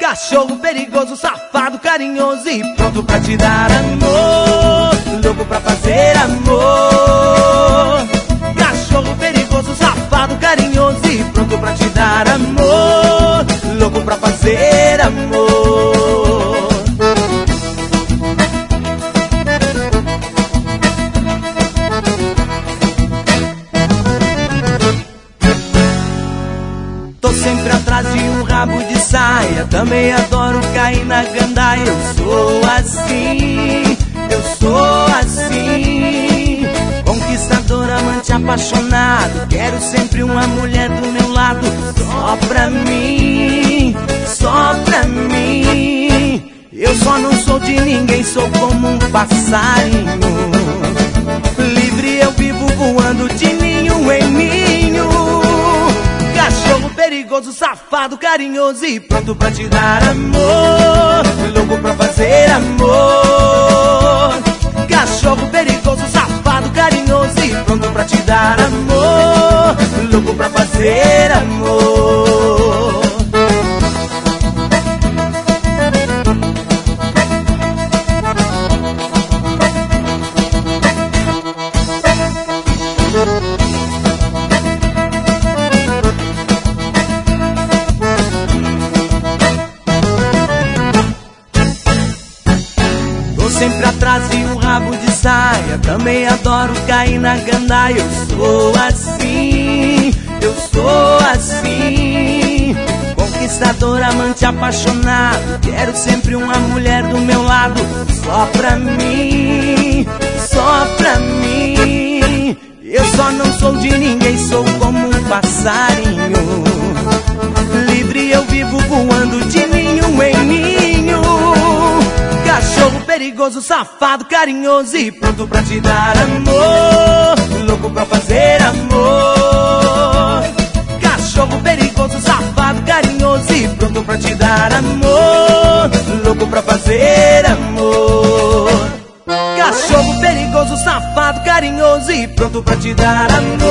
Cachorro perigoso, safado, carinhoso e pronto pra te dar amor, louco pra fazer amor. Cachorro perigoso, safado, carinhoso e pronto pra te dar amor, louco pra fazer amor. Tô sempre atrás de um rabo de saia, também adoro cair na gandaia. Eu sou assim, conquistador, amante, apaixonado. Quero sempre uma mulher do meu lado, só pra mim, só pra mim. Eu só não sou de ninguém, sou como um passarinho. Livre eu vivo voando de ninho em ninho. Cachorro perigoso, safado, carinhoso e pronto pra te dar amor, louco pra fazer amor. Cachorro perigoso, safado, carinhoso e pronto pra te dar amor, louco pra fazer amor. Sempre atrás de um rabo de saia, também adoro cair na gandaia. Eu sou assim, conquistador, amante, apaixonado. Quero sempre uma mulher do meu lado, só pra mim, só pra mim. Eu só não sou de ninguém, sou como um passarinho. Livre eu vivo voando de ninho em ninho. Cachorro perigoso, safado, carinhoso e pronto pra te dar amor, louco pra fazer amor. Cachorro perigoso, safado, carinhoso e pronto pra te dar amor, louco pra fazer amor. Cachorro perigoso, safado, carinhoso e pronto pra te dar amor,